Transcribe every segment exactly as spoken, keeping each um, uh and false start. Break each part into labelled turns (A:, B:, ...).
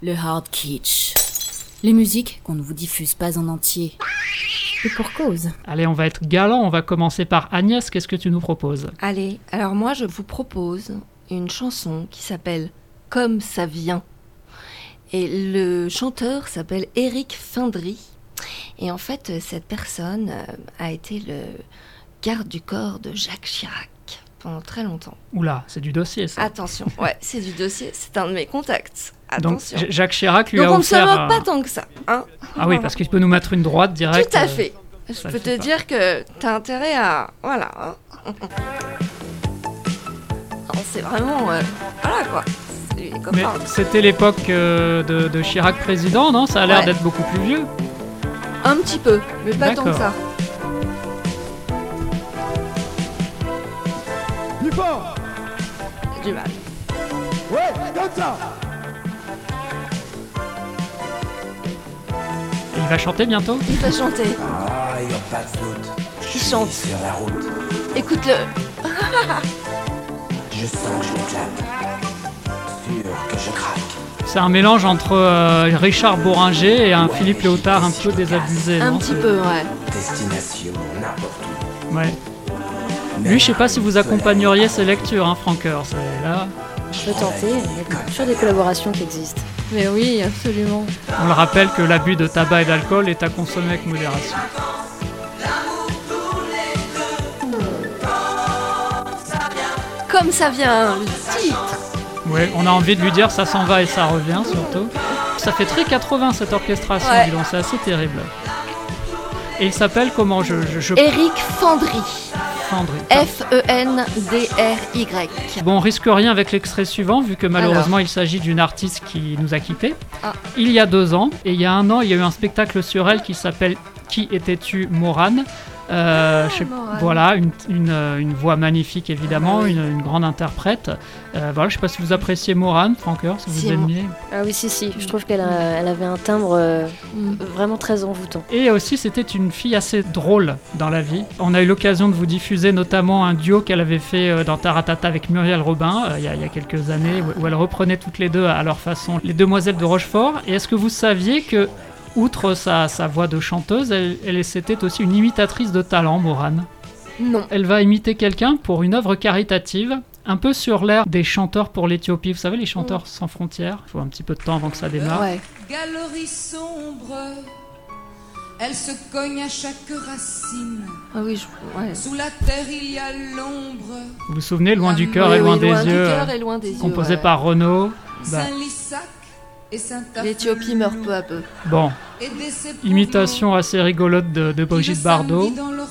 A: Le hard kitsch. Les musiques qu'on ne vous diffuse pas en entier. Et pour cause.
B: Allez, on va être galant, on va commencer par Agnès, qu'est-ce que tu nous proposes ?
C: Allez, alors moi je vous propose une chanson qui s'appelle « Comme ça vient ». Et le chanteur s'appelle Éric Findry. Et en fait, cette personne a été le garde du corps de Jacques Chirac pendant très longtemps.
B: Oula, c'est du dossier ça.
C: Attention, ouais, c'est du dossier, c'est un de mes contacts. Attention.
B: Donc Jacques Chirac lui
C: Donc
B: a
C: on
B: offert...
C: ne se moque
B: euh...
C: pas tant que ça. Hein.
B: Ah oui, parce qu'il peut nous mettre une droite directe.
C: Tout à fait.
B: Euh,
C: Je peux te pas. dire que t'as intérêt à... Voilà. C'est vraiment... Euh... Voilà quoi.
B: Mais c'était l'époque euh, de, de Chirac président, non ? Ça a l'air ouais. d'être beaucoup plus vieux.
C: Un petit peu, mais pas D'accord. tant que ça.
D: Plus fort !
C: J'ai du mal.
D: Ouais, comme ça !
B: Il va chanter bientôt ?
C: Il va chanter.
D: Ah, il n'y a pas de doute.
C: Il chante.
D: Sur la route.
C: Écoute-le.
D: Je sens que je m'éclate. Sûr que je craque.
B: C'est un mélange entre euh, Richard Bohringer et un Philippe Léotard un peu désabusé.
C: Un
B: non,
C: petit
B: c'est...
C: peu, ouais.
D: Destination n'importe où.
B: Ouais. Lui, je sais pas si vous accompagneriez ses lectures, hein, Franqueur. C'est là.
E: Je peux tenter, il y a toujours des collaborations qui existent.
C: Mais oui, absolument.
B: On le rappelle que l'abus de tabac et d'alcool est à consommer avec modération.
C: Comme ça vient, le titre.
B: Oui, on a envie de lui dire ça s'en va et ça revient surtout. Ça fait très quatre-vingts cette orchestration, ouais. Dis donc, c'est assez terrible. Et il s'appelle comment je, je, je...
C: Éric Findry.
B: Findry.
C: F E N D R Y.
B: Bon, on risque rien avec l'extrait suivant, vu que malheureusement Alors. il s'agit d'une artiste qui nous a quittés.
C: Ah.
B: Il y a deux ans, et il y a un an, il y a eu un spectacle sur elle qui s'appelle « Qui étais-tu, Morane ?» Euh, je sais, voilà, une, une, une voix magnifique évidemment, ah oui. une, une grande interprète. Euh, voilà, je sais pas si vous appréciez Morane, Franqueur, si vous
E: si,
B: aimiez.
E: Ah oui, si, si. Je trouve qu'elle a, elle avait un timbre euh, mm. vraiment très envoûtant.
B: Et aussi, c'était une fille assez drôle dans la vie. On a eu l'occasion de vous diffuser notamment un duo qu'elle avait fait dans Taratata avec Muriel Robin euh, il, y a, il y a quelques années, où, où elle reprenait toutes les deux à leur façon les Demoiselles de Rochefort. Et est-ce que vous saviez que outre sa, sa voix de chanteuse, elle, elle c'était aussi une imitatrice de talent, Morane.
C: Non.
B: Elle va imiter quelqu'un pour une œuvre caritative, un peu sur l'air des chanteurs pour l'Éthiopie. Vous savez, les chanteurs mmh. sans frontières. Il faut un petit peu de temps avant que ça démarre.
C: Ouais.
F: Galerie sombre, elle se cogne à chaque racine.
C: Ah oui, je... ouais.
F: Sous la terre, il y a l'ombre.
B: Vous vous souvenez, Loin du cœur
C: oui,
B: et loin,
C: oui,
B: des,
C: loin
B: yeux,
C: du cœur et loin des yeux,
B: composé
C: ouais.
B: par Renaud. Bah.
F: Saint-Lissac.
C: L'Éthiopie meurt peu à peu.
B: Bon, imitation assez rigolote de, de Brigitte Bardot.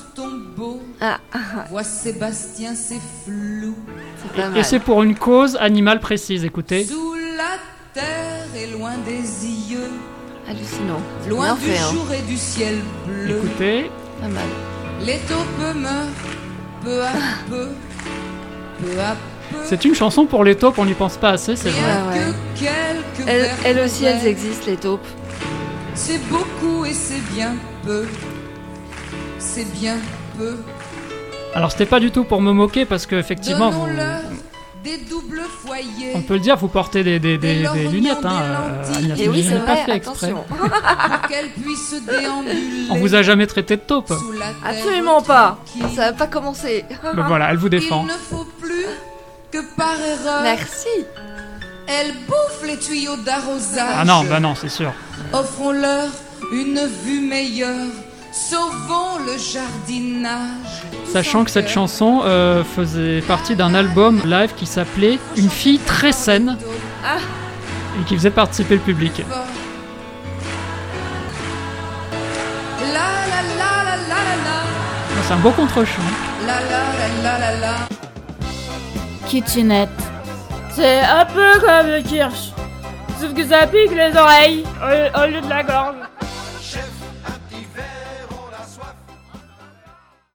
C: Ah, ah,
F: Vois Sébastien, c'est flou.
C: C'est pas
B: et,
C: mal.
B: et c'est pour une cause animale précise, écoutez.
F: Sous la terre et loin des yeux.
C: Hallucinant.
F: Loin du
C: fait, hein.
F: jour et du ciel bleu.
B: Écoutez.
C: Pas mal.
F: Les taupes meurent peu à peu. Peu à peu.
B: C'est une chanson pour les taupes, on n'y pense pas assez, c'est vrai.
C: Ah ouais. Elles, elles aussi, elles existent, les taupes.
F: C'est beaucoup et c'est bien peu. C'est bien peu.
B: Alors, c'était pas du tout pour me moquer, parce que effectivement, vous,
F: des doubles foyers.
B: on peut le dire, vous portez des, des, des, des lunettes, hein, Agnès.
C: Et oui, c'est
B: pas
C: vrai,
B: fait exprès.
F: Qu'elle puisse déambuler.
B: On vous a jamais traité de taupe.
C: Absolument pas. Ça va pas commencer.
B: Ben voilà, elle vous défend.
F: Il ne faut plus que par erreur.
C: Merci.
F: Elle bouffe les tuyaux d'arrosage.
B: Ah non, bah non, c'est sûr.
F: Offrons-leur une vue meilleure. Sauvons le jardinage.
B: Sachant que cette chanson euh, faisait partie d'un album live qui s'appelait Une fille très saine
C: ah.
B: et qui faisait participer le public.
F: La la la la la la la.
B: C'est un beau contre-champ.
F: La la la la la la.
A: Kitchenette.
G: C'est un peu comme le kirsch, sauf que ça pique les oreilles au, au lieu de la gorge.